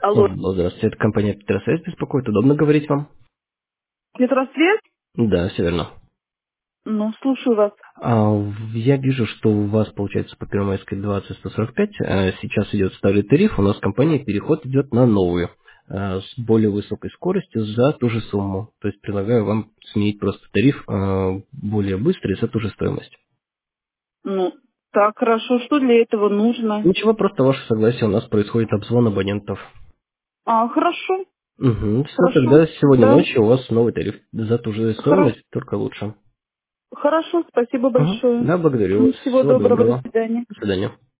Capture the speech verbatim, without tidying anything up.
Алло, Алло, здравствуйте, это компания Петросвязь беспокоит. Удобно говорить вам? Петросвет? Да, все верно. Ну, слушаю вас. А, в- я вижу, что у вас, получается, по Первомайской двадцать сто сорок пять, а, сейчас идет старый тариф, у нас компания переход идет на новую, а, с более высокой скоростью за ту же сумму. То есть предлагаю вам сменить просто тариф а, более быстрый за ту же стоимость. Ну, так, хорошо. Что для этого нужно? Ничего, просто ваше согласие, у нас происходит обзвон абонентов. А, хорошо, Угу, все, хорошо. тогда сегодня Да, ночью у вас новый тариф за ту же хорошо. стоимость, только лучше. Хорошо, спасибо Ага. большое. Да, благодарю М, вас. Всего Всего доброго, до доброго. свидания. До свидания.